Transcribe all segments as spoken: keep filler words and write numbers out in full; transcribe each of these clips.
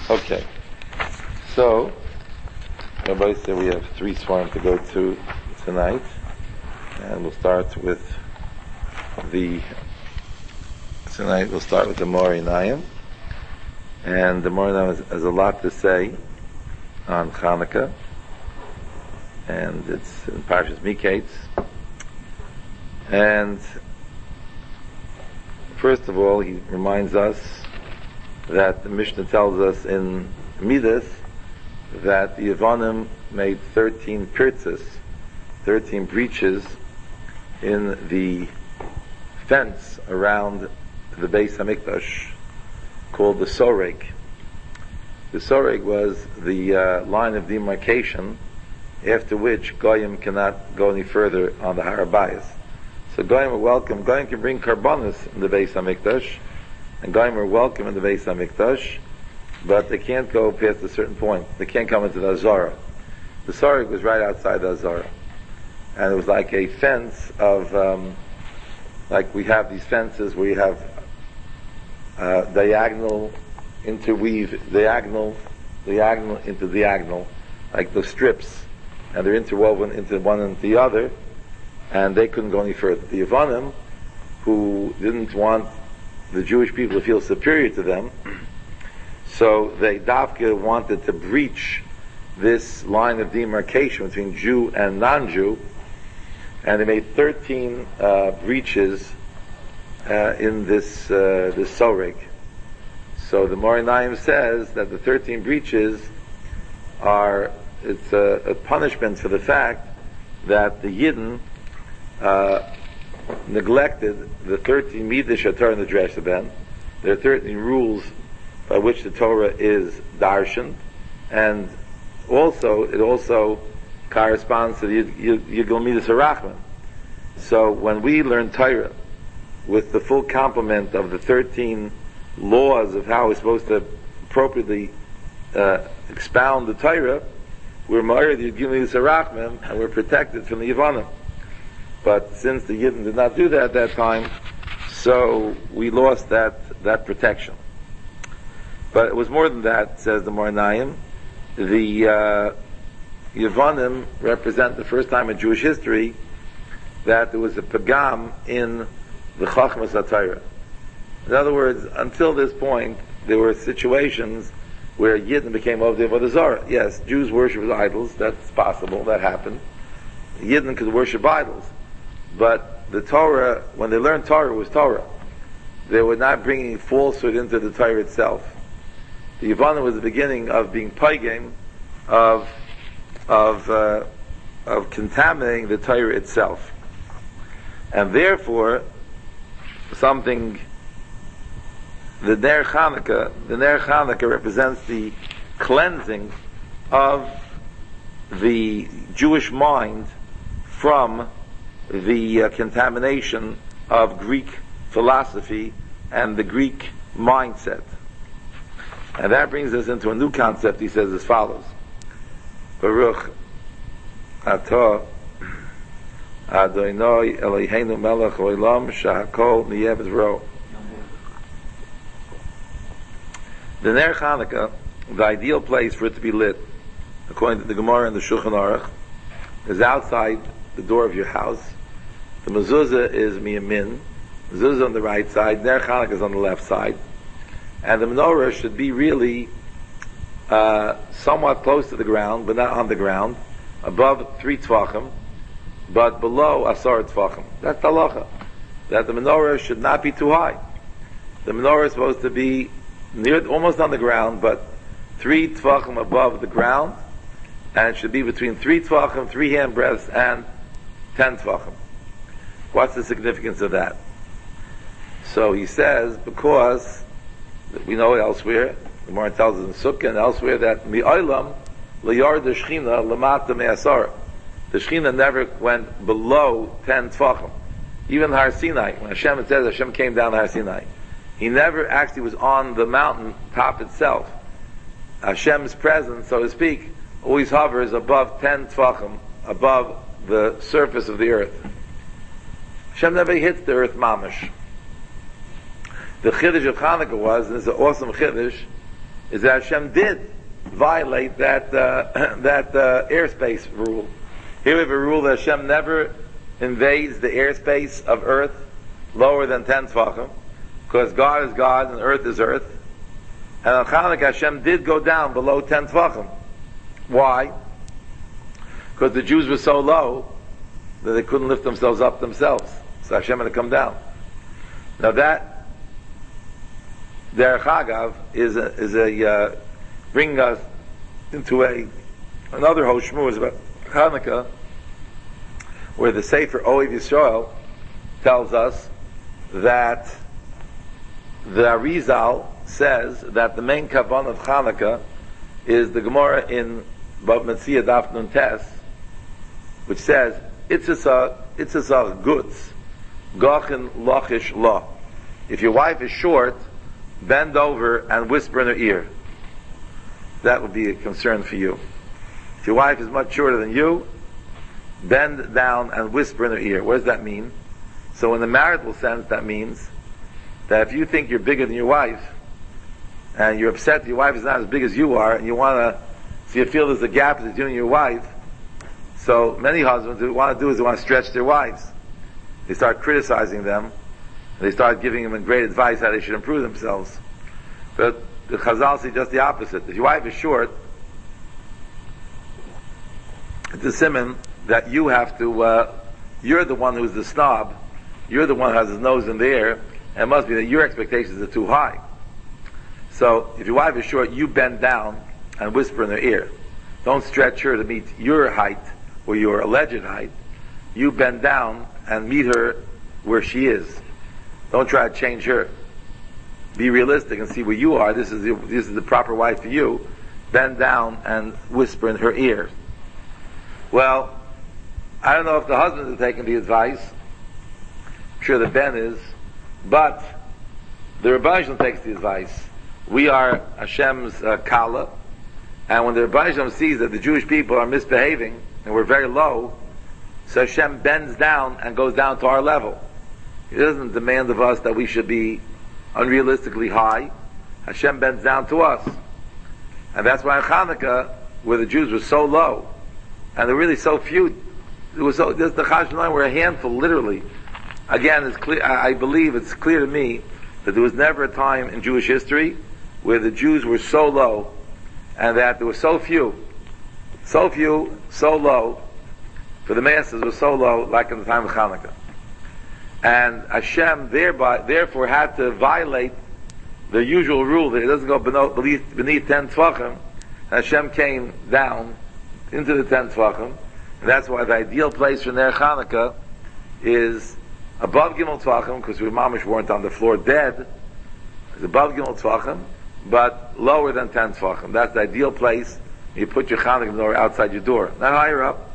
Okay, so everybody said we have three swarm to go to tonight, and we'll start with the tonight. We'll start with the Mori Nayim, and the Mori Nayim has, has a lot to say on Hanukkah, and it's in Parshas Miketz. And first of all, he reminds us that the Mishnah tells us in Midas that the Yevonim made thirteen pirtzes, thirteen breaches in the fence around the Beis Hamikdash called the Soreg. The Soreg was the uh, line of demarcation after which Goyim cannot go any further on the Har HaBayis. So Goyim are welcome. Goyim can bring karbanos in the Beis Hamikdash, and Goyim are welcome in the Beis Hamikdash, but they can't go past a certain point. They can't come into the Azara. The Soreg was right outside the Azara, and it was like a fence of, um, like we have these fences where you have uh, diagonal interweave, diagonal, diagonal into diagonal, like those strips, and they're interwoven into one and the other, and they couldn't go any further. The Yevonim, who didn't want the Jewish people to feel superior to them, so they Davka wanted to breach this line of demarcation between Jew and non-Jew, and they made thirteen uh, breaches uh, in this uh, this Soreg. So the Mori Nayim says that the thirteen breaches are it's a, a punishment for the fact that the Yidden uh, neglected the thirteen midah Torah in the Dresha Ben. There are thirteen rules by which the Torah is darshan, and also it also corresponds to the Yigul Midas Harachman. So when we learn Torah with the full complement of the thirteen laws of how we're supposed to appropriately uh, expound the Torah, we're married to Yigul Midas Harachman, and we're protected from the Yevonim. But since the Yidden did not do that at that time, so we lost that, that protection. But it was more than that, says the Mori Nayim. The uh, Yevonim represent the first time in Jewish history that there was a pagam in the Chachmas HaTorah. In other words, until this point, there were situations where Yidden became Ovdei Avodah Zarah. Yes, Jews worship idols, that's possible, that happened. Yidden could worship idols. But the Torah, when they learned Torah, it was Torah. They were not bringing falsehood into the Torah itself. The Yevonim was the beginning of being paigim, of of uh, of contaminating the Torah itself, and therefore something. The Ner Chanukah, the Ner Chanukah represents the cleansing of the Jewish mind from the uh, contamination of Greek philosophy and the Greek mindset. And that brings us into a new concept. He says as follows: Baruch atah Adonai Eloheinu melech haolam shehakol niyeh b'dvaro. The Ner Chanukah, the ideal place for it to be lit, according to the Gemara and the Shulchan Aruch, is outside the door of your house. The mezuzah is miyamin, mezuzah on the right side, Ner Chanukah is on the left side, and the menorah should be really uh, somewhat close to the ground, but not on the ground, above three tvachim, but below asar tvachim. That's the halacha, that the menorah should not be too high. The menorah is supposed to be near, almost on the ground, but three tvachim above the ground, and it should be between three tvachim, three hand breadths, and ten tvachim. What's the significance of that? So he says, because we know elsewhere, the Gemara tells us in Sukkah and elsewhere that mi'olam liyar the Shechina lamata me'asar. The Shechina never went below ten tvachim. Even Har Sinai, when Hashem, it says Hashem came down to Har Sinai, he never actually was on the mountain top itself. Hashem's presence, so to speak, always hovers above ten tvachim, above the surface of the earth. Hashem never hits the earth mamash. The chiddush of Hanukkah was, and it's an awesome chiddush, is that Hashem did violate that uh, that uh, airspace rule. Here we have a rule that Hashem never invades the airspace of Earth lower than ten Tvachim, because God is God and Earth is Earth. And on Chanukah, Hashem did go down below ten Tvachim. Why? Because the Jews were so low that they couldn't lift themselves up themselves. So Hashem had to come down. Now that Derech Hagav is a, is a uh, bringing us into a another whole shmuz about Hanukkah, where the Sefer Ohev Yisrael tells us that the Arizal says that the main kavan of Hanukkah is the Gemara in Bava Metzia Daf Nun Tes, which says Itzasa Itzasa Guts Gachin Lachish La. If your wife is short, bend over and whisper in her ear. That would be a concern for you. If your wife is much shorter than you, bend down and whisper in her ear. What does that mean? So in the marital sense, that means that if you think you're bigger than your wife, and you're upset that your wife is not as big as you are, and you want to, so you feel there's a gap between you and your wife, so many husbands, what they want to do is they want to stretch their wives. They start criticizing them, and they start giving them great advice how they should improve themselves. But the Chazal say just the opposite. If your wife is short, it's a siman that you have to, uh, you're the one who's the snob, you're the one who has his nose in the air, and it must be that your expectations are too high. So, if your wife is short, you bend down and whisper in her ear. Don't stretch her to meet your height, or your alleged height. You bend down and meet her where she is. Don't try to change her. Be realistic and see where you are. This is the, this is the proper wife for you. Bend down and whisper in her ear. Well, I don't know if the husband is taking the advice. I'm sure the Ben is. But the Rebbe Shalom takes the advice. We are Hashem's uh, Kala. And when the Rebbe Shalom sees that the Jewish people are misbehaving, and we're very low, so Hashem bends down and goes down to our level. He doesn't demand of us that we should be unrealistically high. Hashem bends down to us. And that's why in Hanukkah, where the Jews were so low, and there were really so few, there was so, there's the Chashmonaim were a handful, literally. Again, it's clear, I, I believe it's clear to me that there was never a time in Jewish history where the Jews were so low, and that there were so few, so few, so low, for the masses were so low, like in the time of Hanukkah. And Hashem thereby, therefore had to violate the usual rule that it doesn't go beneath, beneath ten Tvachim, and Hashem came down into the ten Tvachim, and that's why the ideal place for Ner Hanukkah is above Gimel Tvachim, because we mamish weren't on the floor dead. It's above Gimel Tvachim, but lower than ten Tvachim. That's the ideal place. You put your Hanukkah menorah outside your door, not higher up,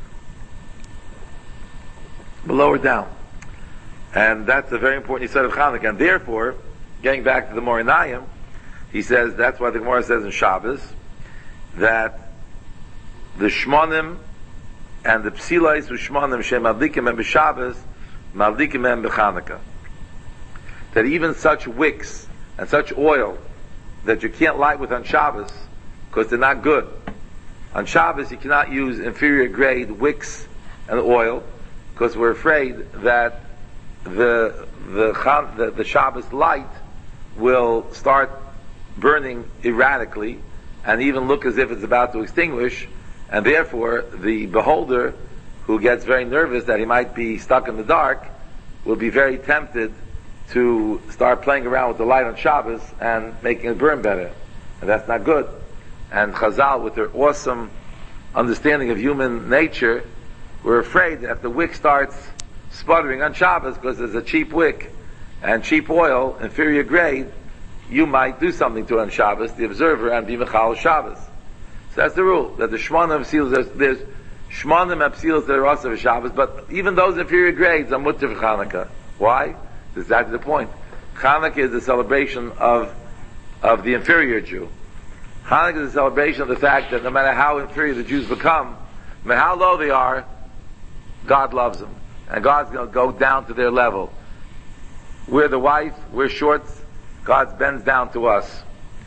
but lower down. And that's a very important Yisod of Hanukkah. And therefore, getting back to the Morinayim, he says, that's why the Gemara says in Shabbos, that the Shmonim and the Psilais who Shmonim Shem Madlikim and B'Shabbos Madlikim and B'Chanukah. That even such wicks and such oil that you can't light with on Shabbos, because they're not good. On Shabbos you cannot use inferior grade wicks and oil, because we're afraid that the the, the the Shabbos light will start burning erratically and even look as if it's about to extinguish, and therefore the beholder, who gets very nervous that he might be stuck in the dark, will be very tempted to start playing around with the light on Shabbos and making it burn better. And that's not good. And Chazal, with their awesome understanding of human nature, were afraid that if the wick starts sputtering on Shabbos because there's a cheap wick and cheap oil, inferior grade, you might do something to it on Shabbos, the observer, and be Mechal Shabbos. So that's the rule, that the Shmonim seals, there's, there's Shmonim Apsilas that are also for Shabbos, but even those inferior grades are mutter for Chanukah. Why? That's exactly the point. Chanukah is the celebration of of the inferior Jew. Chanukah is a celebration of the fact that no matter how inferior the Jews become, no matter how low they are, God loves them. And God's going to go down to their level. We're the wife, we're short, God bends down to us.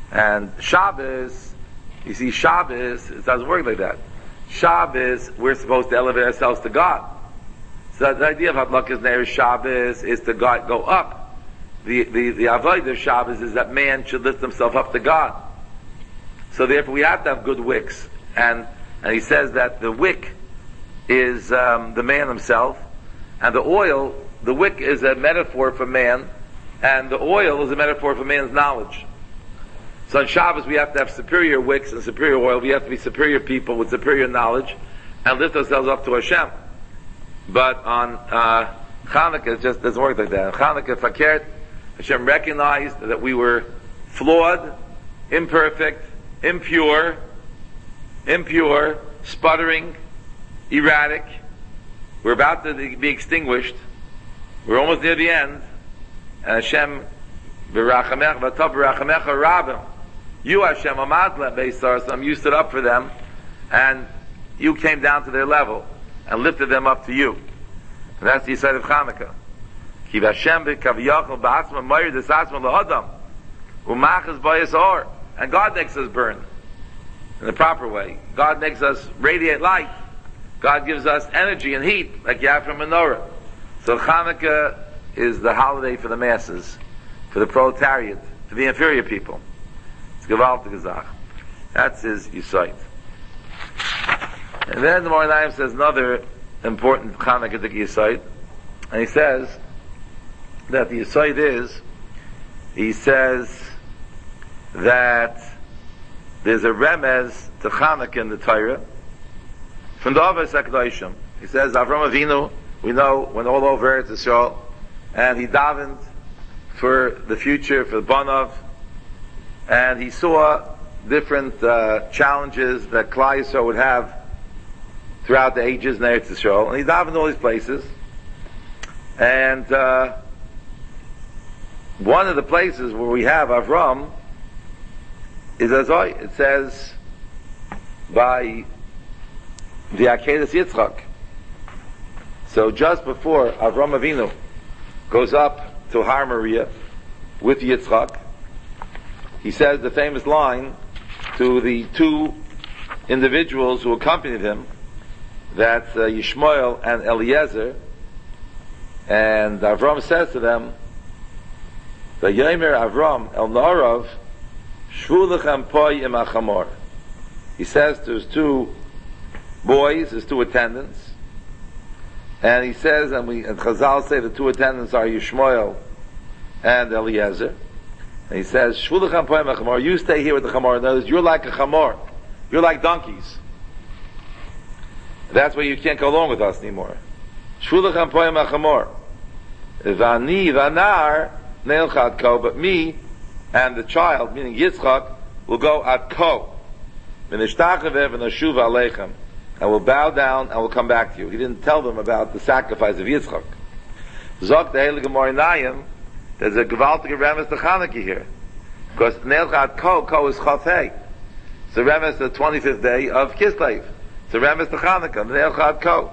And Shabbos, you see, Shabbos, it doesn't work like that. Shabbos, we're supposed to elevate ourselves to God. So the idea of Hadlakas Ner Shabbos is to God, go up. The, the, the avodah of Shabbos is that man should lift himself up to God. So therefore we have to have good wicks. And, and he says that the wick is um, the man himself, and the oil, the wick is a metaphor for man, and the oil is a metaphor for man's knowledge. So on Shabbos we have to have superior wicks and superior oil. We have to be superior people with superior knowledge and lift ourselves up to Hashem. But on uh, Chanukah it just doesn't work like that. On Chanukah Fakert, Hashem recognized that we were flawed, imperfect, impure, impure, sputtering, erratic. We're about to be extinguished. We're almost near the end. And Hashem, v'rachamech v'tav v'rachamecha rabim. You, Hashem, amadla beisarsam, you stood up for them, and you came down to their level and lifted them up to you. And that's the Yisrael of Chanukah. Ki v'Hashem v'kaviyachol ba'atzma mayir desasma l'hodam u'machas bayis or. And God makes us burn in the proper way. God makes us radiate light. God gives us energy and heat, like you have from menorah. So Chanukah is the holiday for the masses, for the proletariat, for the inferior people. It's gewaltig gezach. That's his Yisait. And then the Moranayim says another important Chanukah Yisait, and he says that the Yisait is, he says that there's a remez to Chanukah in the Torah from the Avos HaKadoshim. He says Avram Avinu, we know, went all over Eretz Yisrael, and he davened for the future, for the Banav, and he saw different uh, challenges that Klal Yisrael would have throughout the ages in Eretz Yisrael, and he davened all these places. And uh, one of the places where we have Avram is Azoi. It says by the Akedas Yitzchak. So just before Avram Avinu goes up to Har Moriah with Yitzchak, he says the famous line to the two individuals who accompanied him, that's uh, Yishmael and Eliezer, and Avram says to them, Vayomer Avram El Narav Shvu lechem poi im achamor. He says to his two boys, his two attendants, and he says, and we and Chazal say the two attendants are Yishmael and Eliezer, and he says, Shvu lechem poi im achamor, you stay here with the chamor. In other words, you're like a chamor, you're like donkeys. That's why you can't go along with us anymore. Shvu lechem poi im achamor. Vani vanar neilchad ko, but me and the child, meaning Yitzchak, will go at ko. V'nishtachavev v'nashuv aleichem. And will bow down and will come back to you. He didn't tell them about the sacrifice of Yitzchak. Zok the Heilige Morinayim, there's a gewaltige remes to Chanukah here. Because neilchad ko, ko is chafei. It's a remes the twenty-fifth day of Kislev. It's a remes to Chanukah, neilchad ko.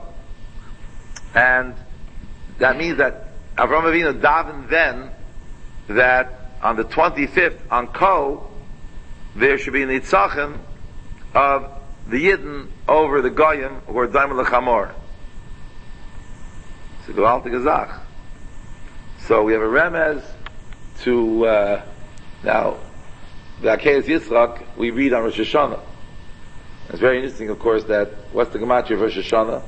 And that means that Avram Avinu davened then that on the twenty-fifth, on Ko, there should be an Yitzchak of the Yidden over the Goyim, who are Daimel Lechamor. So Gewaltig Azach. So we have a remez to, uh, now, the Akedas Yitzchak, we read on Rosh Hashanah. It's very interesting, of course, that, what's the Gematria of Rosh Hashanah?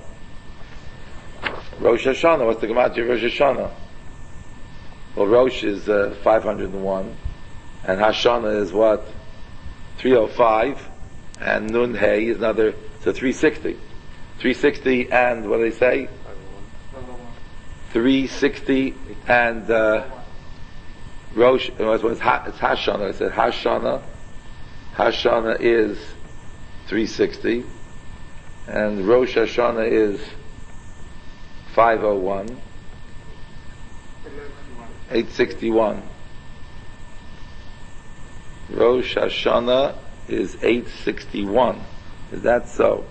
Rosh Hashanah, what's the Gematria of Rosh Hashanah? Well, Rosh is uh, five hundred one, and Hashanah is what? three oh five, and Nun Hey is another, so three sixty. three sixty and, what do they say? three sixty and uh, Rosh, it was, it's Hashanah, I said Hashanah. Hashanah is three sixty, and Rosh Hashanah is five oh one. eight sixty-one. Rosh Hashanah is eight sixty-one. Is that so?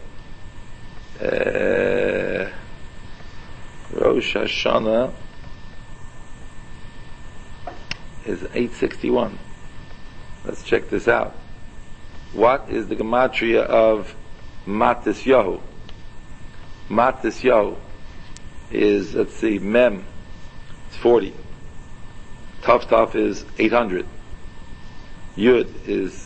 Uh, Rosh Hashanah is eight sixty-one. Let's check this out. What is the gematria of Matisyahu? Matisyahu is, let's see, Mem, it's forty. Tuf Tuf is eight hundred. Yud is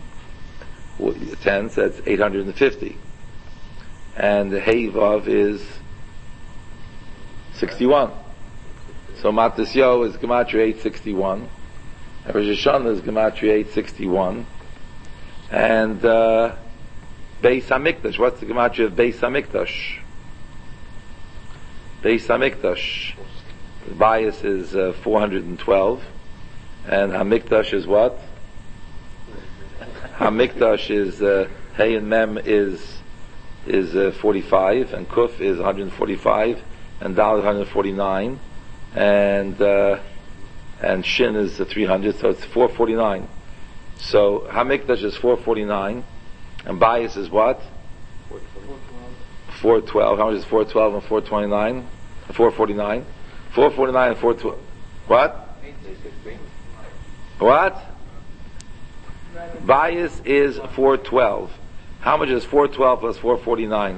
ten, so that's eight hundred fifty. And the Hey Vav is sixty-one. So Matisyahu is gematria eight sixty-one. And Rosh Hashanah is gematria eight sixty-one. And uh, Beis Hamikdash, what's the gematria of Beis Hamikdash? Beis Hamikdash, the bias is uh, four hundred twelve, and Hamikdash is what? Hamikdash is uh, Hey and Mem is is uh, forty-five, and Kuf is one hundred forty-five, and Dal is one hundred forty-nine, and uh, and Shin is uh, three hundred, so it's four forty-nine. So Hamikdash is four forty-nine, and bias is what? four twelve. How much is four twelve and four twenty-nine? four forty-nine. four forty-nine and four twelve. What? What? Bias is four twelve. How much is four twelve plus four forty-nine?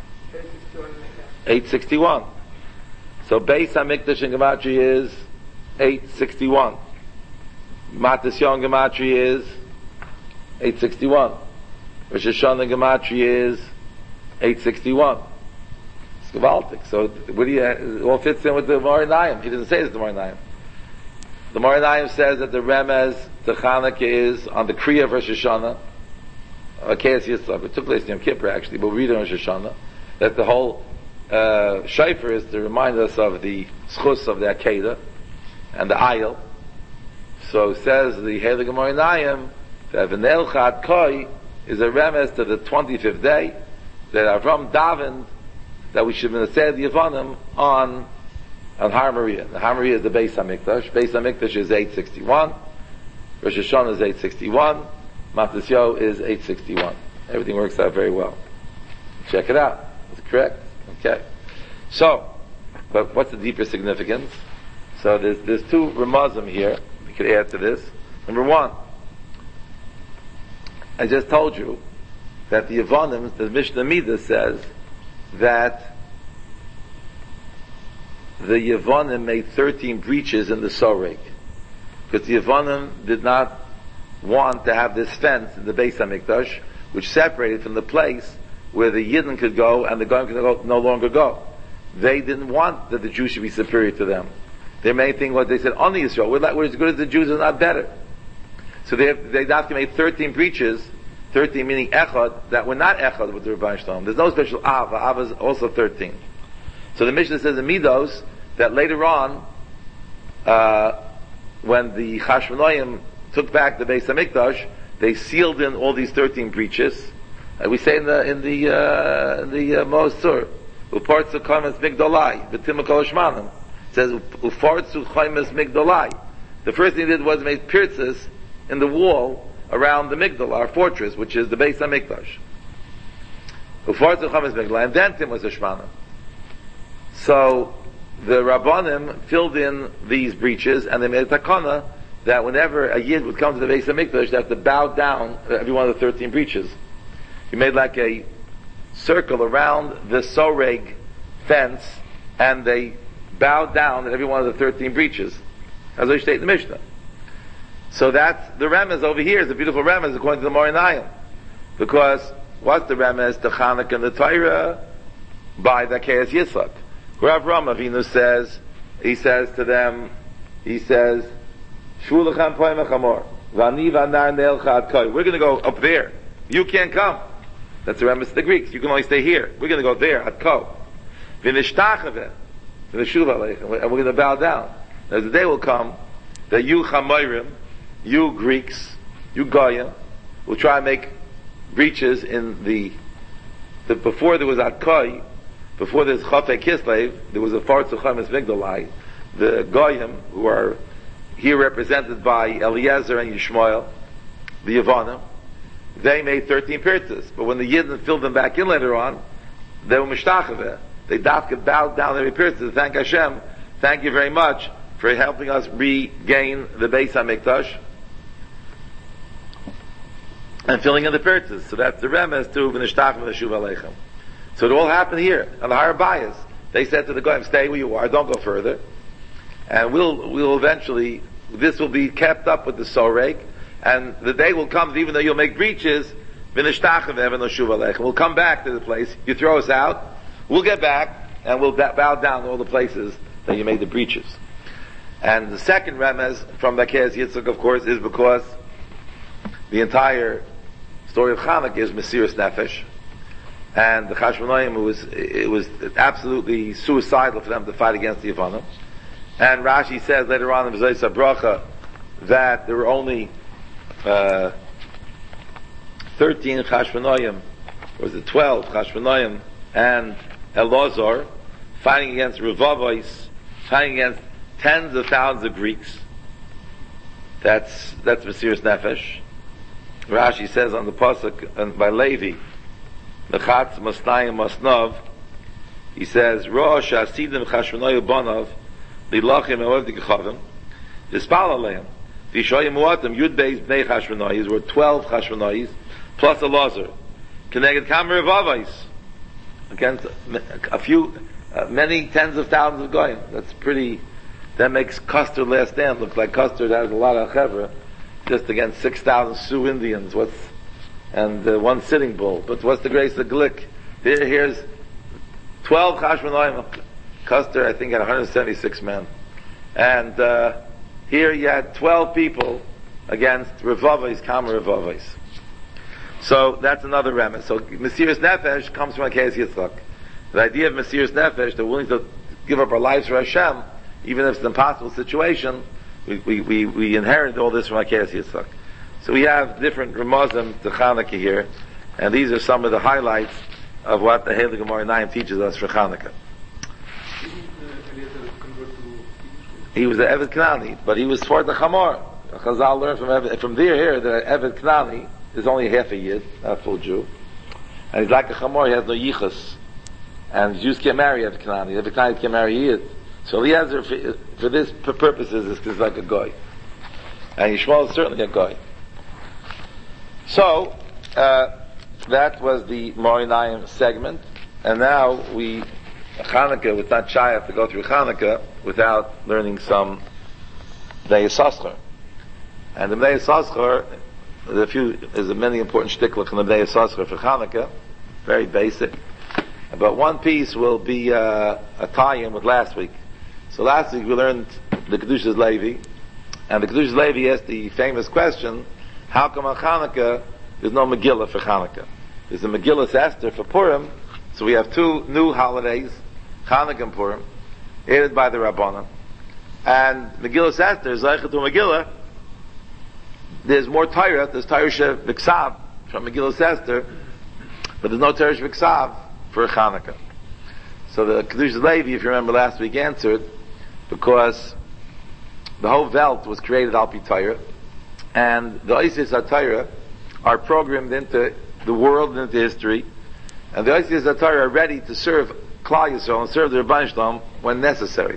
eight sixty-one. So Beis Hamikdash in gematria is eight sixty-one. Matisyahu in gematria is eight sixty-one. Rosh Hashanah in gematria is eight sixty-one. It's gewaltig. So what do you, it all fits in with the Gemara Nayim. He doesn't say it's the Gemara Nayim. The Gemara Nayim says that the remez to Chanukah is on the Kriya of Rosh Hashanah. Akeas Yitzchak. It took place in Yom Kippur actually, but we read it on Rosh Hashanah. That the whole uh, shofar is to remind us of the schus of the Akedah and the Ayil. So says the Heilig Gemara Nayim that V'nel Chad Koi is a remez to the twenty-fifth day that Avram davened that we should say the Yevanim on on Har Maria. The Har Maria is the Beis Hamikdash. Beis Hamikdash is eight sixty-one. Rosh Hashanah is eight sixty-one. Matisyahu is eight sixty-one. Everything works out very well. Check it out. That's correct. Okay. So, but what's the deeper significance? So there's there's two Ramazim here. We could add to this. Number one, I just told you that the Yevanim, the Mishnah Midah says that the Yevanim made thirteen breaches in the Soreg. Because the Yevanim did not want to have this fence in the Beis Hamikdash, which separated from the place where the Yidden could go and the Goyim could go, no longer go. They didn't want that the Jews should be superior to them. Their main thing was they said, on the Yisrael, we're, like, we're as good as the Jews, are not better. So they they have to make thirteen breaches, thirteen meaning echad, that were not echad with the Rebbeinu Shalom. There's no special av. Av is also thirteen. So the Mishnah says in Midos that later on, uh, when the Chashmonaim took back the Beis Hamikdash, they sealed in all these thirteen breaches. Uh, we say in the in the uh, in the uh, Mosur, upartzu chaimes migdolai v'tim kol hashmanim. It says upartzu chaimes migdolai. The first thing they did was make pierces in the wall around the Migdal, our fortress, which is the Beis Hamikdash. Upartzu chaimes migdolai, and then Tim was hashmanim. So the Rabbanim filled in these breaches, and they made a takana that whenever a Yid would come to the Beis Hamikdash, they have to bow down every one of the thirteen breaches. He made like a circle around the Soreg fence, and they bowed down at every one of the thirteen breaches, as I state in the Mishnah. So that's the remez over here. Is a beautiful remez according to the Morinayim, because what's the remez to Chanukah and the Torah by the Akeas Yitzchak? Rav Ram Avinu says, he says to them, he says, Shvu lechem poim echamor, v'ani v'anar ne'elcha ad koi. We're going to go up there. You can't come. That's the remez to the Greeks. You can only stay here. We're going to go there, at ko. V'nishtachave, v'nishuv aleichem, and we're going to bow down. As the day will come, that you Chamorim, you Greeks, you Goyim, will try and make breaches in the, the before there was at koi, before there's Chafei Kislev, there was a Fartzu Chaimes Migdolai. The Goyim, who are here represented by Eliezer and Yishmael, the Yevanim, they made thirteen pirtzes. But when the Yidden filled them back in later on, they were mishtachaveh. They dafka bowed down every pirtzes. Thank Hashem. Thank you very much for helping us regain the Beis HaMikdash. and filling in the purchase. So that's the remes to v'nishtach v'neshuv aleichem. So it all happened here on the Har Bayis. They said to the Goyim, stay where you are, don't go further. And we'll, we'll eventually, this will be kept up with the Soreg, and the day will come that even though you'll make breaches, v'nishtach v'neshuv aleichem. We'll come back to the place, you throw us out, we'll get back, and we'll bow down all the places that you made the breaches. And the second remez from Bakez Yitzchak, of course, is because the entire story of Chanukah is Mesiras Nefesh, and the Chashmonaim, it was, it was absolutely suicidal for them to fight against the Yevanim. And Rashi says later on in V'zayis HaBracha that there were only uh, thirteen Chashmonaim, or was it twelve Chashmonaim, and Elazar fighting against Revavos, fighting against tens of thousands of Greeks. That's that's Mesiras Nefesh. Rashi says on the pasuk and by Levi, Lechatz Masnayim Masnov, he says, Rosh Hasidim Chashmonayu Bonav, Lilachim Eov Dikchavim, Yispal Aleim, Vishoyim Muatim, Yud Beis Bnei Chashmonayis, were twelve Chashmonayis, plus Elazar, Keneged Kamer Revavos, against a few, uh, many tens of thousands of Goyim. That's pretty. That makes Custard Last Stand look like Custard has a lot of chevra, just against six thousand Sioux Indians. What's and uh, one Sitting Bull. But what's the grace of Glick? Here, here's twelve Chashmonaim. Custard, I think, had one hundred seventy-six men, and uh, here you had twelve people against Revavos, Kamer Revavos. So that's another remez. So Mesiras Nefesh comes from Akez Yitzchak. The idea of Mesiras Nefesh, they're willing to give up our lives for Hashem, even if it's an impossible situation. We we we, we inherit all this from Akez Yitzchak. So we have different remazim to Chanukah here, and these are some of the highlights of what the Heilige Gemara Naim teaches us for Chanukah. He was the Eved Knani, but he was for the Chamor. Chazal learned from Eved, from there here that Eved Knani is only half a Yid, not a full Jew. And he's like a Chamor, he has no Yichus. And Jews can't marry Eved Knani. Eved Knani can't marry Yid. So Eliezer, for, for this purposes, is like a Goy. And Yishmael is certainly a Goy. So, uh, that was the Morinayim segment. And now we, Chanukah, was not shy to go through Chanukah without learning some Bnei Yissaschar. And the Bnei Yissaschar, there's a few, there's a many important shtickler from the Bnei Yissaschar for Chanukah, very basic. But one piece will be uh, a tie-in with last week. So last week we learned the Kedushas Levi, and the Kedushas Levi asked the famous question, how come on Chanukah there's no Megillah for Chanukah? There's a Megillah Esther for Purim, so we have two new holidays, Chanukah and Purim, aided by the Rabbanan. And Megillah Esther is like to Megillah. There's more Torah, there's Torah Shebiksav from Megillah Esther, but there's no Torah Shebiksav for Chanukah. So the Kedushas Levi, if you remember last week, answered because the whole Welt was created al pi Torah, and the Oisius HaTorah are programmed into the world and into history, and the Oisius HaTorah are ready to serve Klal Yisrael and serve the Rebbeinu Shalom when necessary.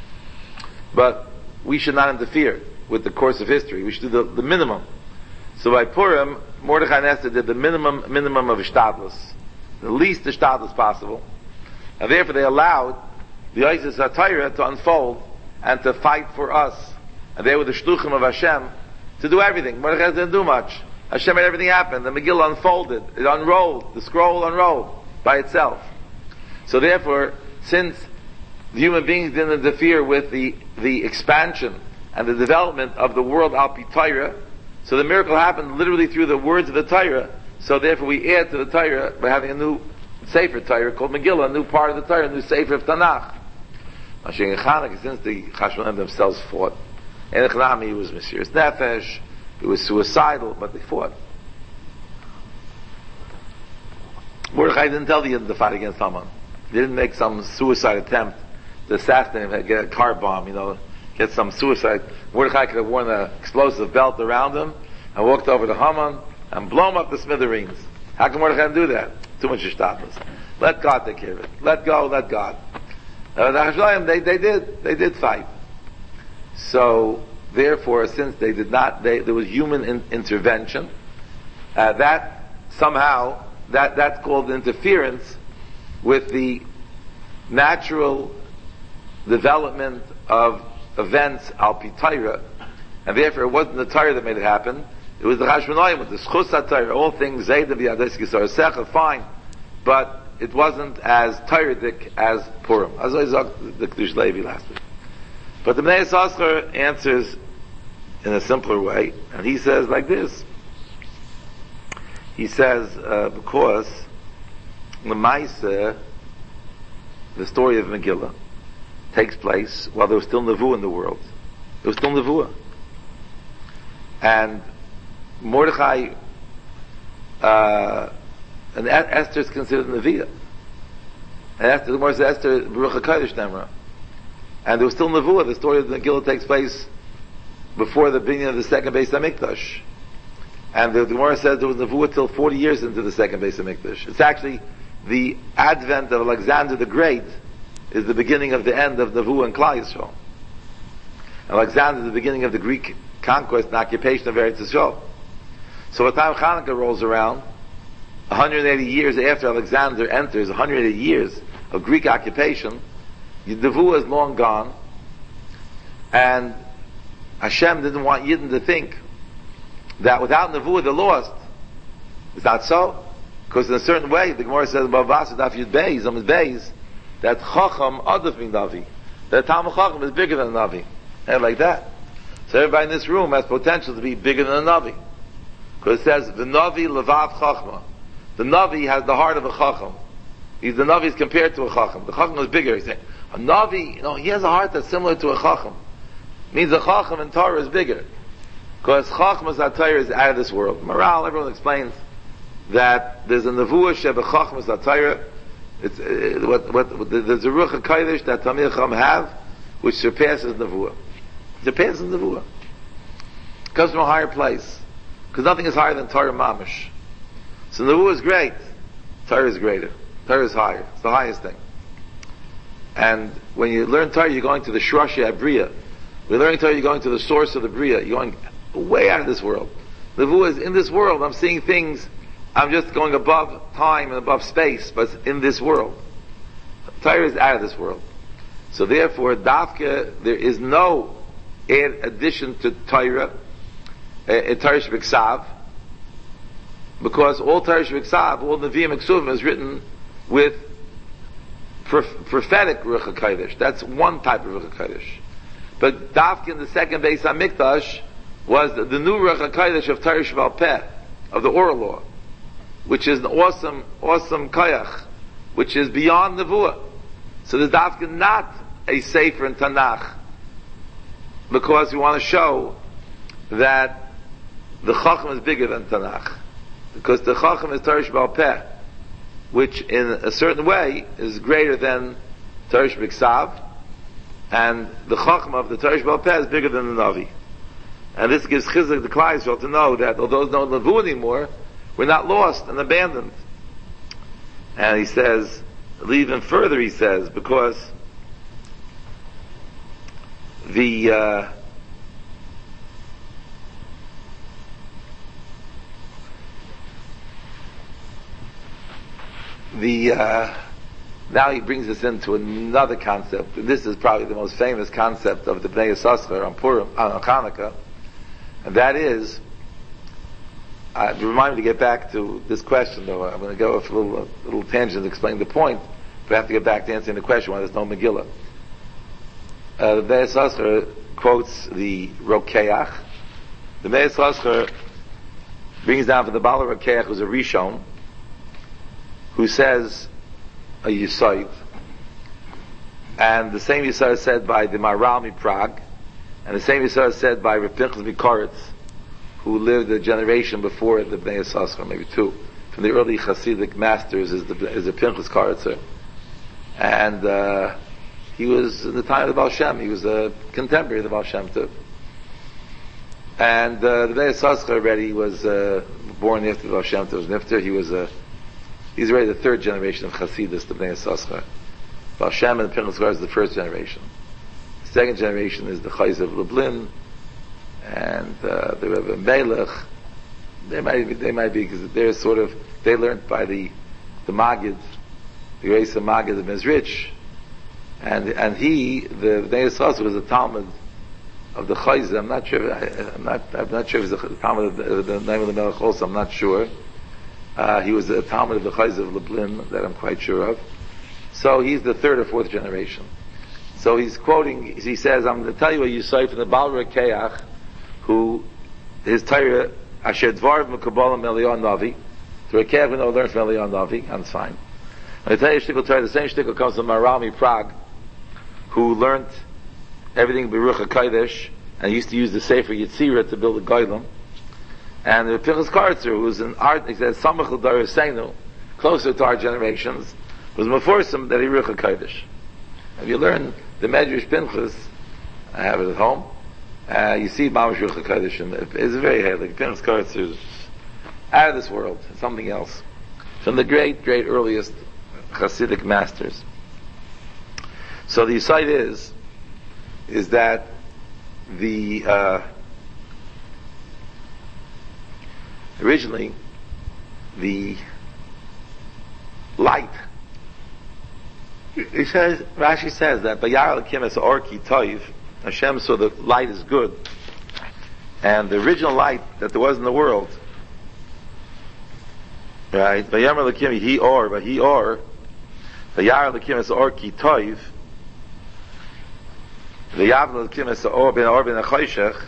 But we should not interfere with the course of history. We should do the, the minimum. So by Purim, Mordechai and Esther did the minimum minimum of Ishtadlus, the least Ishtadlus possible, and therefore they allowed the Oisius HaTorah to unfold and to fight for us. And they were the Shluchim of Hashem to do everything. Mordechai didn't do much. Hashem made everything happen. The Megillah unfolded. It unrolled. The scroll unrolled by itself. So therefore, since the human beings didn't interfere with the, the expansion and the development of the world al pi Torah, so the miracle happened literally through the words of the Torah. So therefore we add to the Torah by having a new Sefer Torah called Megillah, a new part of the Torah, a new Sefer of Tanakh. In Chanukah, since the Chashmonaim themselves fought, in Echnami it was Mesiras Nefesh, it was suicidal, but they fought. Mordechai didn't tell the Yidden to fight against Haman. They didn't make some suicide attempt to assassinate him, get a car bomb, you know, get some suicide. Mordechai could have worn an explosive belt around him and walked over to Haman and blown up the smithereens. How can Mordechai do that? Too much ishtadlus. Let God take care of it. Let go, let God. Uh, the Hashlayim, they, they did, they did fight. So, therefore, since they did not, they, there was human in, intervention, uh, that somehow, that, that's called interference with the natural development of events al pi Torah, and therefore it wasn't the Torah that made it happen, it was the Chashmonaim with the Schus HaTorah, all things Zayda v'Yades Yisrael Secha, fine, but it wasn't as Torah-dik as Purim. As I said the Kedush Levi last week. But the Bnei Yissaschar answers in a simpler way, and he says like this. He says, uh, because L'maisa, the story of Megillah, takes place while there was still Nevuah in the world. There was still Nevuah. And Mordechai, uh, and Esther is considered Neviah. And Esther, the Gemara says Esther, Baruch HaKadosh Nemra. And there was still Nevuah. The story of the Megillah takes place before the beginning of the second Beis HaMikdash. And the, the Gemara says there was Nevuah till forty years into the second Beis HaMikdash. It's actually the advent of Alexander the Great is the beginning of the end of Nevuah and Klal Yisrael. Alexander is the beginning of the Greek conquest and occupation of Eretz Yisrael. So by the time Hanukkah rolls around, one hundred eighty years after Alexander enters, one hundred eighty years of Greek occupation, the Nevuah is long gone, and Hashem didn't want Yidden to think that without Nevuah they're lost. It's not so, because in a certain way, the Gemara says about Vasa Daf Yud Beis, Amid Beis, that Chacham Adaf min Navi, that Talmud Chacham is bigger than a Navi, and like that. So everybody in this room has potential to be bigger than a Navi, because it says the Navi Levav Chachma. The Navi has the heart of a Chacham. He's the Navi is compared to a Chacham. The Chacham is bigger. He's saying a Navi, you know, he has a heart that's similar to a Chacham. Means a Chacham in Torah is bigger. Because Chachmas HaTorah is out of this world. Morale, everyone explains that there's a Nevuah Sheba Chachmas HaTorah. It's, uh, what, what, there's a Ruach HaKodesh that Talmidei Chacham have, which surpasses Nevuah. Surpasses Nevuah. It comes from a higher place. Because nothing is higher than Torah Mamish. So Nevuah is great. Torah is greater. Torah is higher. It's the highest thing. And when you learn Torah, you're going to the Shrashi HaBriya. When you're learning Torah, you're going to the source of the Bria. You're going way out of this world. Nevuah is in this world. I'm seeing things. I'm just going above time and above space, but it's in this world. Torah is out of this world. So therefore, Dafka, there is no add addition to Torah, uh, Torah Shebiksav, because all Torah Shebiksav, all Nevi'im Eksuvim is written with prof- prophetic Ruach HaKodesh. That's one type of Ruach HaKodesh. But Dafka in the second Beis HaMikdash was the, the new Ruach HaKodesh of Torah Shebal Peh, of the oral law, which is an awesome, awesome koyach, which is beyond Nevuah. So there's Dafka not a Sefer in Tanakh, because we want to show that the Chacham is bigger than Tanakh. Because the Chacham is Torah Shebal Peh, which in a certain way is greater than Torah Shebiksav, and the Chacham of the Torah Shebal Peh is bigger than the Navi. And this gives Chizuk to Klal Yisrael to know that although there's no Nevuah anymore, we're not lost and abandoned. And he says, even further he says, because the uh, the uh, now he brings us into another concept. This is probably the most famous concept of the Bnei Yissaschar on Purim, on Hanukkah, and that is, uh, remind me to get back to this question, though. I'm going to go off a little, a little tangent to explain the point, but I have to get back to answering the question why there's no Megillah. Uh, the Bnei Yissaschar quotes the Rokeach. The Bnei Yissaschar brings down from the Baal Rokeach, who's a Rishon, who says a Yisoid, and the same Yisoid is said by the Maharal Mi Prague, and the same Yisoid is said by Rav Pinchas Mikoritz, who lived a generation before the Bnei Yissaschar, maybe two, from the early Hasidic masters is the is the Pinchas Koritzer, and uh, he was in the time of the Baal Shem. He was a contemporary of the Baal Shem too, and uh, the Bnei Yissaschar already was uh, born after the Baal Shem Tov was nifter. He was a He's already the third generation of Chasidus, the Bnei Yissaschar. Baal Shem and Pinchas Koritzer is the first generation. The second generation is the Chayz of Lublin, and uh, the Rebbe Melech, They might be, they might be, because they're sort of, they learned by the, the Magid, the race of Magid of Mezrich, and, and he, the Bnei Yisrael was a Talmud of the Chayzah. I'm not sure, I, I'm not, I'm not sure if he's a Talmud of the, the name of the Melech also, I'm not sure. Uh, he was a Talmud of the Chayzah of Lublin, that I'm quite sure of. So he's the third or fourth generation. So he's quoting, he says, I'm going to tell you a Yisai from the Baal Rekeach, who, his Torah, Asher Dvar Mekabbalah Melion Navi, the Rekeach we know learned from Melion Navi, and it's fine. I'm going to tell you a shtickle Torah, the same shtickle comes from Marami Prague, who learned everything Baruch HaKodesh, and he used to use the Sefer Yetzirah to build a Goylem. And the Pinchas Kartzer, who's an art, he says, Samach L'Dar Seinu, closer to our generations, was Meforsim that he Baruch HaKodesh. If you learn the Medrash Pinchas, I have it at home, uh, you see Mamash Baruch HaKodesh, and it's very hailing. Pinchas Kartzer is out of this world, something else. From the great, great earliest Hasidic masters. So the site is, is that the, uh, originally, the light, he says, Rashi says that, Bayar Lakim es Orki Toiv, Hashem saw the light is good, and the original light that there was in the world, right, Bayar Lakim He Or, but He Or, Bayar Lakim es Orki Toiv, Bayar Lakim es Or ben Or ben Achoshech.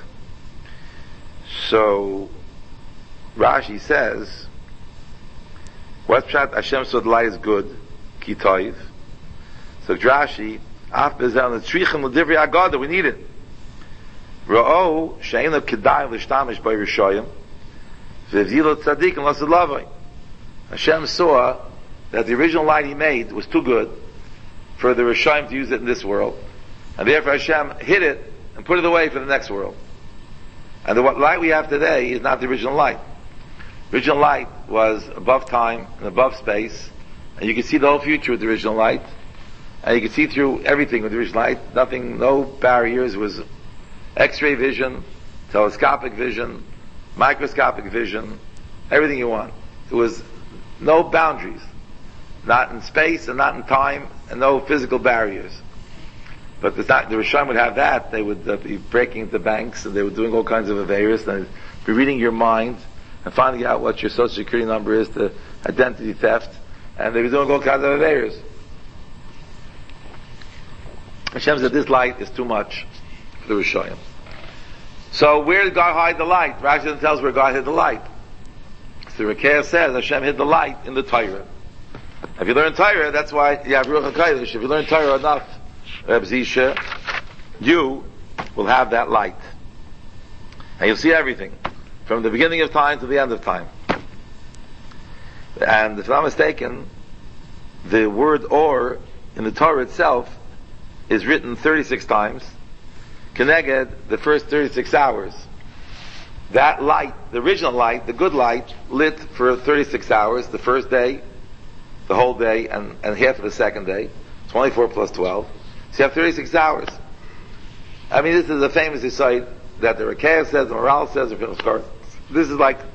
So Rashi says, what's Pshat Hashem saw the light is good, Ki Toiv. So Rashi, Af Bezel Netzrichim L'Divrei Agada, we need it. Ra'o she'einav kedai l'shtamish by Rishayim, v'vzilo tzadikim l'salavai. Hashem saw that the original light He made was too good for the Rishayim to use it in this world, and therefore Hashem hid it and put it away for the next world. And the what light we have today is not the original light. Original light was above time and above space, and you could see the whole future with the original light. And you could see through everything with the original light. Nothing, no barriers. It was X-ray vision, telescopic vision, microscopic vision, everything you want. There was no boundaries. Not in space and not in time, and no physical barriers. But the, the Rishon would have that. They would uh, be breaking the banks, and they were doing all kinds of aveiros, and they'd be reading your mind, and finding out what your social security number is, the identity theft, and they were doing all kinds of aveiros. Hashem said this light is too much for the Rishayim. So where did God hide the light? Rashi doesn't tell us where God hid the light. So the Rekeah says Hashem hid the light in the Torah. If you learn Torah, that's why you have Ruach HaKodesh. If you learn Torah enough, Reb Zisha, you will have that light. And you'll see everything. From the beginning of time to the end of time. And if I'm not mistaken, the word or in the Torah itself is written thirty-six times. Keneged, the first thirty-six hours. That light, the original light, the good light, lit for thirty-six hours, the first day, the whole day, and, and half of the second day. twenty-four plus twelve. So you have thirty-six hours. I mean, this is a famous insight that the Rekeah says, the Moral says, the Pinchas Kartzer. This is like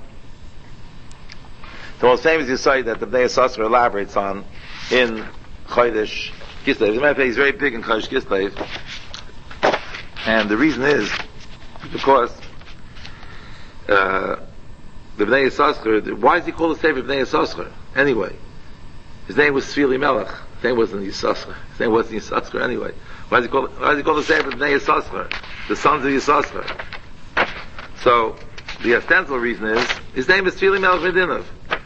the most famous insight that the Bnei Yissaschar elaborates on in Chodesh Kislev. As a matter of fact, he's very big in Chodesh Kislev. And the reason is because uh, the Bnei Yissaschar, why is he called the Sefer Bnei Yissaschar? Anyway, his name was Tzvili Melech. His name wasn't Yissaschar. His name wasn't Yissaschar anyway. Why is he called, why is he called the Sefer Bnei Yissaschar? The sons of Yissaschar. So, the ostensible reason is, his name is Tzvili Melech Medinov.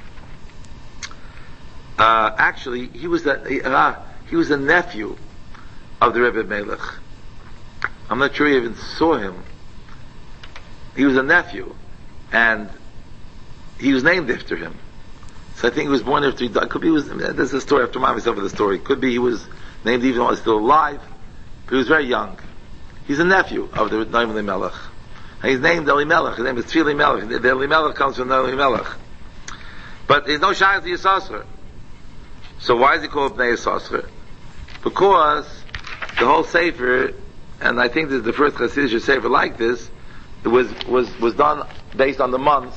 Uh, actually, he was a, he, uh, he was a nephew of the Rebbe Melech. I'm not sure you even saw him. He was a nephew, and he was named after him. So I think he was born after he died. Could be he was, there's a story, I have to remind myself of the story. Could be he was named even though he was still alive, but he was very young. He's a nephew of the Noam Melech. And he's named Elimelech. His name is Tzvili Melech. The Elimelech comes from Elimelech. But there's no Shayach to Yissaschar. So why is he called Bnei Yissaschar? Because the whole Sefer, and I think this is the first Hasidic Sefer like this, it was, was, was done based on the months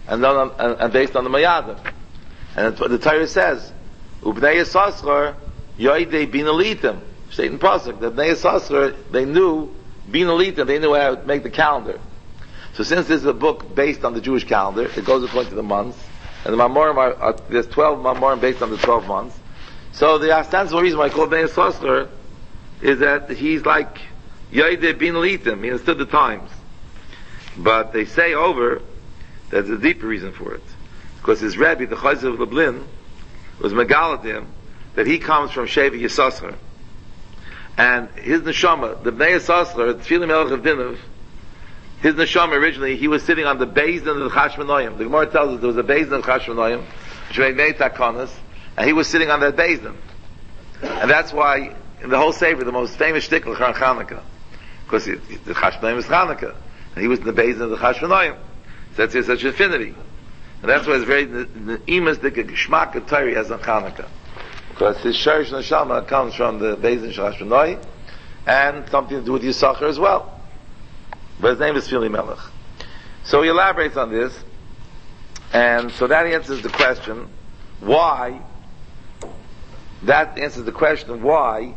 and, then on, and, and based on the Mayadim. And the, the Torah says, Ubnei Yisachar yoidei binalitim. State in Pasuk, that Bnei Yisachar, they knew binalitim, they knew how to make the calendar. So since this is a book based on the Jewish calendar, it goes according to the months, and the Mamorim are, are there's twelve Mamorim based on the twelve months. So the ostensible reason why I call Bnei Yisachar is that he's like yoidei binalitim, he understood the times. But they say over, there's a deeper reason for it. Because his Rebbe, the Chayzer of Lublin, was megaladim that he comes from Shevi Yisachar. And his neshama, the Bnei Yisachar, the Tfilim Melech of Dinav, his neshama originally, he was sitting on the Beis Din of the Chashmonoyim. The Gemara tells us there was a Beis Din of Chashmonoyim, which made Takonas, and he was sitting on that Beis Din. And that's why, in the whole Sefer, the most famous shtickl is Chanukah. Because the Chashmonoyim is Chanukah. And he was in the Beis Din of the Chashmonoyim. So that's such affinity. And that's why it's very imas the geschmack of Torah as on Chanukah, because his sharish neshama comes from the Beis Din Shel Hashmonai, and something to do with Yisachar as well. But his name is Fili Melech. So he elaborates on this, and so that answers the question why. That answers the question why.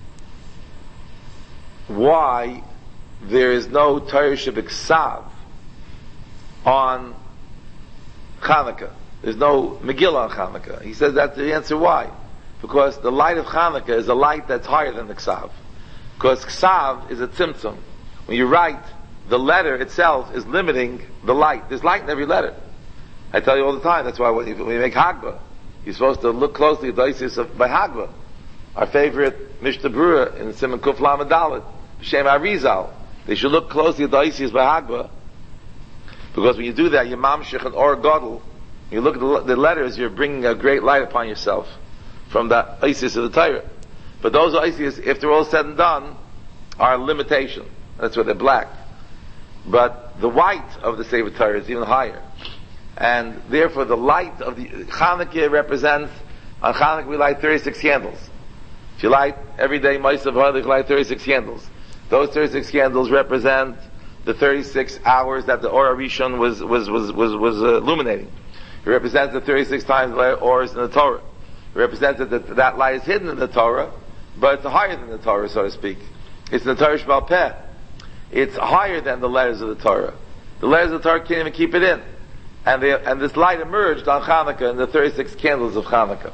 Why there is no Torah Shebiksav on Chanukah. There's no Megillah on Chanukah. He says that's the answer why. Because the light of Chanukah is a light that's higher than the Ksav. Because Ksav is a tzimtzum. When you write, the letter itself is limiting the light. There's light in every letter. I tell you all the time, that's why when you, when you make Hagba, you're supposed to look closely at the Isis of by Hagba. Our favorite Mishnah Berurah in Siman Kuf Lamed Dalet, Shem Arizal. They should look closely at the Isis by Hagba. Because when you do that, you mamshich and or gadol, you look at the, the letters, you're bringing a great light upon yourself from the Isis of the Torah. But those Isis, if they're all said and done, are a limitation. That's why they're black. But the white of the Sefer Torah is even higher. And therefore the light of the Chanukah represents, on Chanukah we light thirty-six candles. If you light every day, Ma'asav Hanukkah, you light thirty-six candles. Those thirty-six candles represent the thirty-six hours that the Or Rishon was was was was, was uh, illuminating. It represents the thirty-six times the Or is in the Torah. It represents that that light is hidden in the Torah, but it's higher than the Torah, so to speak. It's in the Torah Shebal Peh. It's higher than the letters of the Torah. The letters of the Torah can't even keep it in. And they, and this light emerged on Chanukah in the thirty-six candles of Chanukah.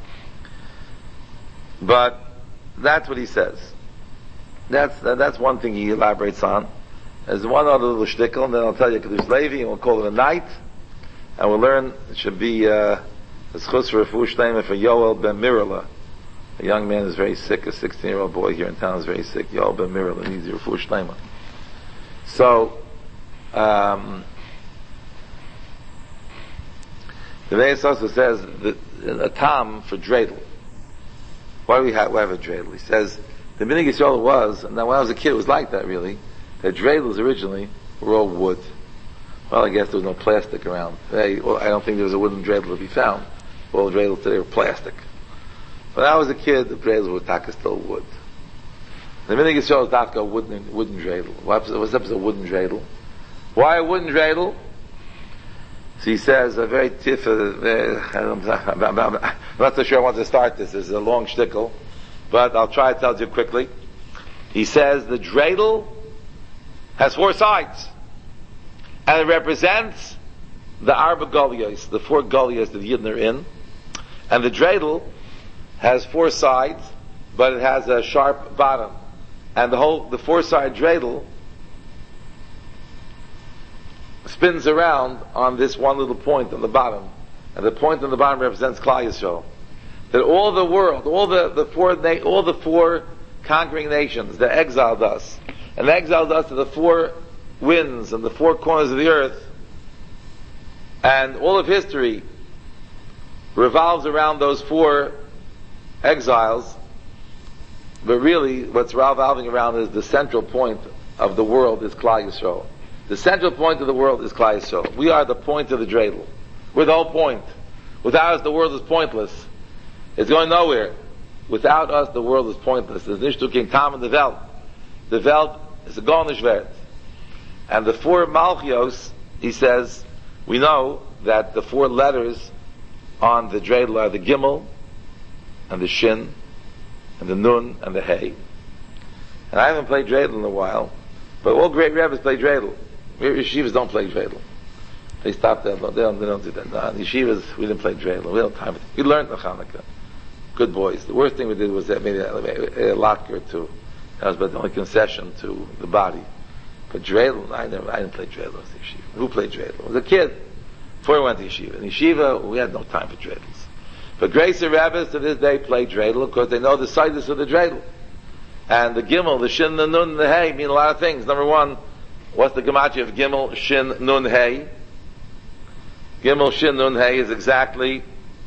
But that's what he says. That's that's one thing he elaborates on. There's one other little shtickle, and then I'll tell you Kedush Levi, and we'll call it a night, and we'll learn it should be uh, a schus for Refuah Shleima for Yoel ben Mirala. A young man is very sick. A sixteen-year-old boy here in town is very sick. Yoel ben Mirala needs Refuah Shleima. So, um, the Ve'es also says that a tam for dreidel. Why do we have, why have a dreidel? He says the Minig Yisrael was, and when I was a kid, it was like that really. The dreidels originally were all wood. Well, I guess there was no plastic around. They, well, I don't think there was a wooden dreidel to be found. All the dreidels today were plastic. When I was a kid, the dreidels were taka still wood. The Minig Yisrael is taka wooden wooden dreidel. What's up as a wooden dreidel? Why a wooden dreidel? So he says a very tiff. Uh, I'm not so sure I want to start this. It's a long shtickle, but I'll try to tell you quickly. He says the dreidel has four sides, and it represents the Arba Golios, the four Golios that Yidden are in, and the dreidel has four sides, but it has a sharp bottom, and the whole the four-side dreidel spins around on this one little point on the bottom, and the point on the bottom represents Klal Yisrael. That all the world, all the, the four, all the four conquering nations, that exiled us, and exiled us to the four winds and the four corners of the earth, and all of history revolves around those four exiles, but really what's revolving around is the central point of the world is Klal Yisrael. The central point of the world is Klal Yisrael. We are the point of the dreidel. We're the whole point. Without us, the world is pointless. It's going nowhere. Without us, the world is pointless. There's Nishtu King Tam in the Welt. The Welt is a Gornish Welt. And the four Malchios, he says, we know that the four letters on the dreidel are the gimel, and the shin, and the nun, and the hey. And I haven't played dreidel in a while, but all great rabbis play dreidel. Yeshivas don't play dreidel. They stopped that. They don't, they don't do that. No, in yeshivas, we didn't play dreidel. We don't have time. We learned the Hanukkah. Good boys. The worst thing we did was that maybe a, a lock or two. That was about the only concession to the body. But dreidel, I never, I didn't play dreidel as yeshiva. Who played dreidel? I was a kid before we went to yeshiva. In yeshiva, we had no time for dreidels. But Grace rabbis to this day play dreidel because they know the situs of the dreidel. And the gimel, the shin, the nun, the hey mean a lot of things. Number one, what's the gematria of gimel, shin, nun, hey? Gimel, shin, nun, hey is exactly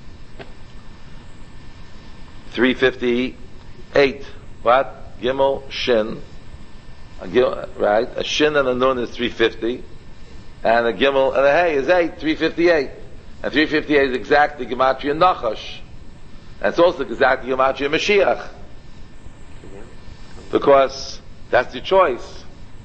three fifty-eight. What? Gimel, shin. A gimel, right? A shin and a nun is three fifty. And a gimel and a hey is eight, three fifty-eight. And three fifty-eight is exactly gematria Nachash. And it's also exactly gematria Mashiach. Because that's your choice.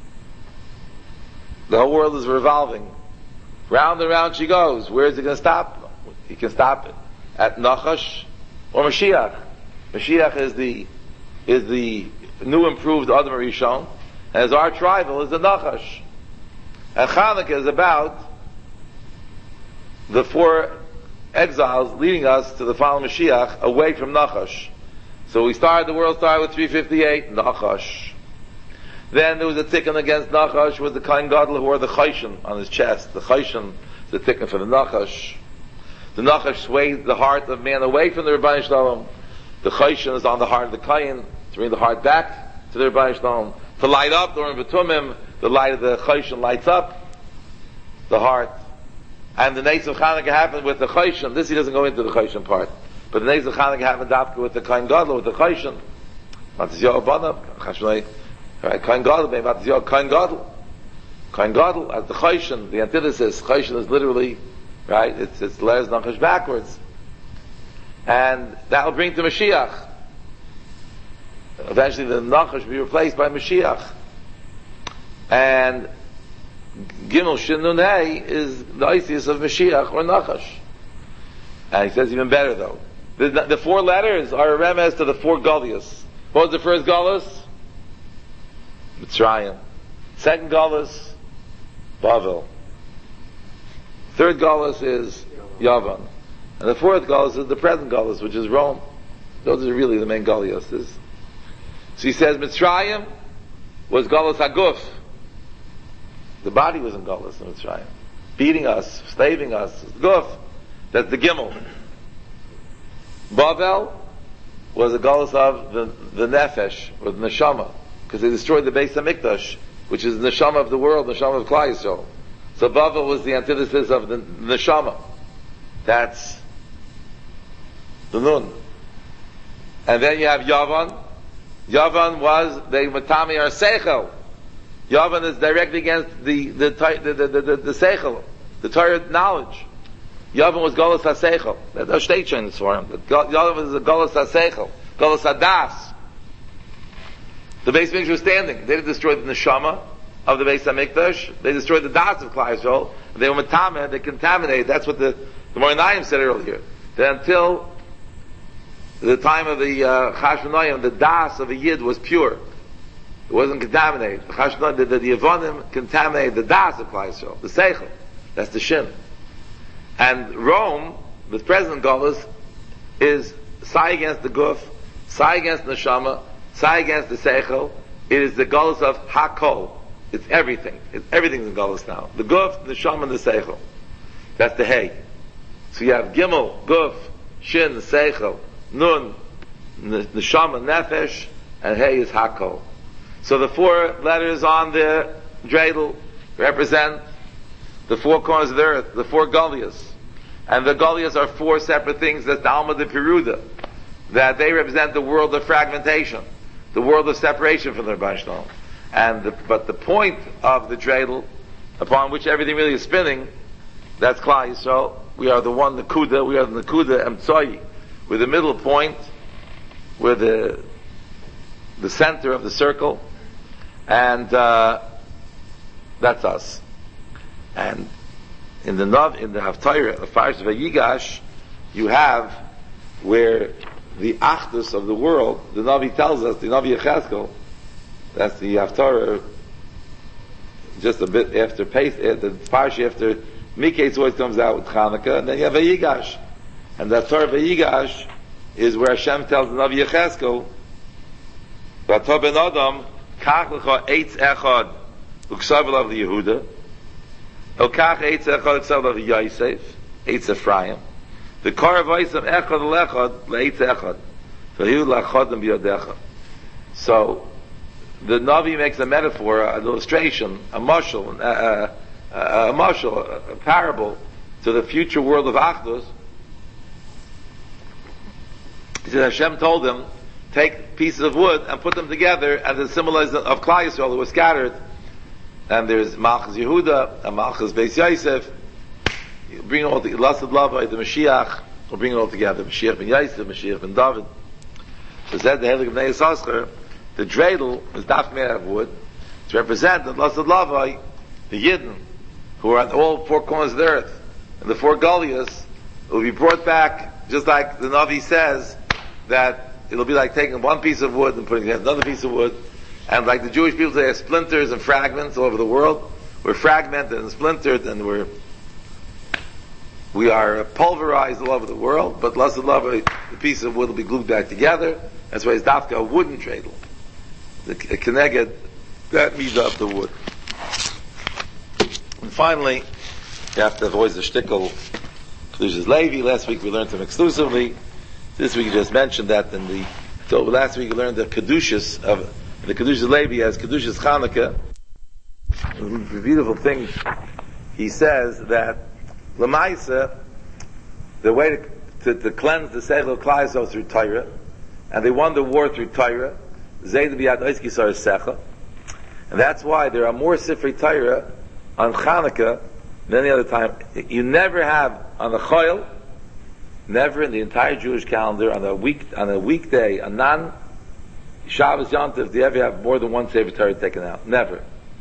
The whole world is revolving. Round and round she goes. Where is it going to stop? You can stop it at Nachash or Mashiach. Mashiach is the is the new improved Adam Rishon, and as our tribal is the Nachash. And Chanukah is about the four exiles leading us to the final Mashiach away from Nachash. So we started, the world started with three fifty-eight, Nachash. Then there was a tikkun against Nachash, was the Kohen Gadol who wore the Chayshin on his chest. The Chayshin is the tikkun for the Nachash. The Nachash swayed the heart of man away from the Rebbeinu Shalom. The Chayshin is on the heart of the Kohen, to bring the heart back to the Rebbeinu Shalom. To light up during B'tumim, the light of the Chayshin lights up the heart. And the Neis of Chanukah happened with the Chayshin. This he doesn't go into the Chayshin part. But the Neis of Chanukah happened after with the Kohen Gadol, with the Chayshin. Matizyo Abana, Chashnei, right? Kohen Gadol, Matizyo Kohen Gadol. Kohen Gadol, as the Chayshin, the antithesis. Chayshin is literally, right? It's, it's Leres Nachash backwards. And that will bring to Mashiach. Eventually the Nachash will be replaced by Mashiach. And Gimel Shin Nun Hey is the Isis of Mashiach or Nachash. And he says even better though. The, the four letters are a remez to the four Golias. What was the first Golias? Mitzrayim. Second Golias, Bavel. Third Golias is Yavan. And the fourth Golias is the present Golias, which is Rome. Those are really the main Golias. So he says Mitzrayim was Golias Haguf. The body was in Golias in Mitzrayim. Beating us, slaving us. Guf. That's the Gimel. Bavel was the Golias of the, the Nefesh, or the Neshama. Because they destroyed the Beis HaMikdash, which is the Neshama of the world, the Neshama of Klal Yisrael. So Bavel was the antithesis of the Neshama. That's the Nun. And then you have Yavan. Yavan was the Matami or Seichel. Yavan is directly against the the the the, the, the, the Seichel, the Torah knowledge. Yavan was Golos HaSeichel. That's a station for him. Yavan is a Golos HaSeichel, Golos HaDas. The Beis Hamikdash was standing. They didn't destroy the Neshama of the Beis Hamikdash. They destroyed the Das of Klal Yisrael. They were Matameh, they contaminated. That's what the the Moranayim said earlier. That until the time of the uh, Chashmonayim, the Das of a Yid was pure. It wasn't contaminated. The Chashmonayim, the, the, the Yevonim contaminated the Das of Klal Yisrael, the Seichel. That's the Shin. And Rome, the present Golos, is Sai against the Guf, Sai against the Neshama, Sai against the Seichel. It is the Golos of Hakol. It's everything. It's everything's in Golos now. The Guf, the Neshama, and the Seichel. That's the Hey. So you have Gimel, Guf, Shin, Seichel, Nun, Neshama, Nefesh, and Hey is Hakol. So the four letters on the dreidel represent the four corners of the earth, the four Golias. And the Golias are four separate things. That's the Alma de Peruda. That they represent the world of fragmentation, the world of separation from the Rebbeinu Shalom. And the, but the point of the dreidel, upon which everything really is spinning, that's Klal Yisrael. We are the one Nakuda, we are the Nakuda Emtsoi. We're the middle point, we're the the center of the circle, and uh, that's us. And in the Nav, in the Haftarah of Parshas Vayigash, you have where the Achdus of the world, the Navi tells us, the Navi Yechezkel, that's the Haftarah, just a bit after Pesach, the Parsha after Miketz always comes out with Chanukah, and then you have Vayigash. And that Torah Vayigash is where Hashem tells the Navi Yechezkel, V'ata ben Adam, kach lecha eitz echad, u'ksav elav liYehuda, el kach eitz echad, u'ksav elav liYosef, eitz Ephraim, the kar v'aisam echad l'echad, le'eitz echad, v'hiu l'achadam b'yodecha. So, the Navi makes a metaphor, an illustration, a mashal, a, a, a mashal, a parable to the future world of Achdus. He said Hashem told him, take pieces of wood and put them together as a symbolism of Klal Yisrael who was scattered. And there's Malchus Yehuda and Malchus Beis Yosef. You bring it all together. Lasad Lavai, the Mashiach, will bring it all together. Mashiach ben Yosef, Mashiach ben David. So said the Helig of Bnei Yissaschar, the dreidel is daf made out of wood to represent the Lasad Lavai, the Yidden, who are on all four corners of the earth. And the four Goliaths will be brought back, just like the Navi says, that it'll be like taking one piece of wood and putting it in another piece of wood. And like the Jewish people, they have splinters and fragments all over the world. We're fragmented and splintered, and we're we are pulverized all over the world. But Lasad Lavai, the piece of wood will be glued back together. That's why it's dafka a wooden dreidel. The keneged, that means of the wood. And finally, you have to avoid the shtickle Kedushas Levi. Last week we learned them exclusively. This week you just mentioned that in the, so last week we learned the Kedushas of, the Kedushas Levi as Kedushas Chanukah. The beautiful thing, he says that, Lamaisa, the way to, to, to cleanse the Seichel Klal Yisrael through Torah, and they won the war through Torah, Zeid B'yad Oiski Sar Secha, and that's why there are more Sifrei Torah on Chanukah than any other time. You never have on the Choil, never in the entire Jewish calendar, on a week, on a weekday, a non Shabbos Yontif, do you ever have more than one Sefer Torah taken out? Never.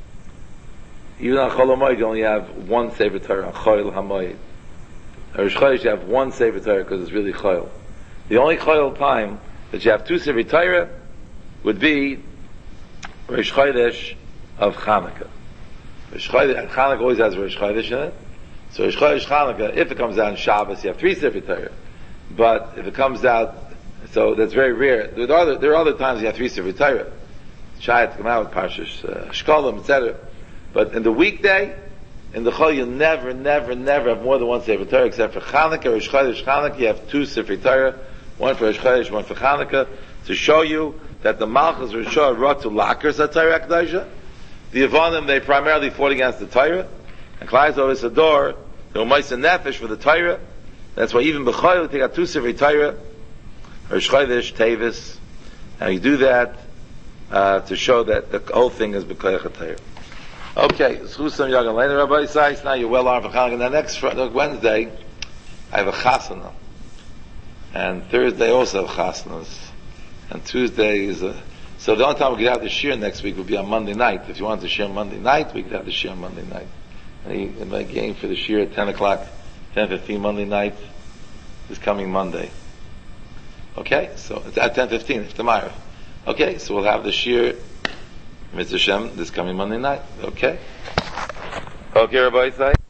Even on Chol HaMoed, you only have one Sefer Torah, on Chol HaMoed. On Rosh Chodesh, you have one Sefer Torah because it's really Chol. The only Chol time that you have two Sefer Torah would be Rosh Chodesh of Chanukah. Rosh Chodesh, Chanukah always has Rosh Chodesh in it. So Rosh Chodesh Chanukah, if it comes out on Shabbos, you have three Sefer Torah. But if it comes out, so that's very rare. There are other, there are other times you have three Sefer Torah. Shayat come out with Parshas uh, Shkolim, et cetera. But in the weekday, in the Chol, you never, never, never have more than one Sefer Torah, except for Chanukah, Rosh Chodesh Chanukah, you have two Sefer Torah, one for Rosh Chodesh, one for Chanukah, to show you that the Malchus Rosh Hashanah brought to Lakers at Torah HaKadoshah. The Yevonim, they primarily fought against the Torah. And Klal Yisrael is a door, they were Moshe Nefesh for the Torah. That's why even B'choil, they got two Sefer Torah, Rosh Chodesh, Tevis, and you do that uh, to show that the whole thing is B'koyach HaTorah. Okay, Schusam Yagan later, Rabbi Isais, now you're well armed for Chanukah. And the next Friday, Wednesday, I have a Chasana. And Thursday also have Chasanas. And Tuesday is a, so the only time we could have the Shir next week would be on Monday night. If you want to share Monday night, we could have the Shir on Monday night. And my game for the Shir at ten o'clock, ten fifteen Monday night, is coming Monday. Okay, so it's at ten fifteen, tomorrow. Okay, so we'll have the Shir, Mitzvah Shem, this coming Monday night. Okay? Okay, Rabbi Isai.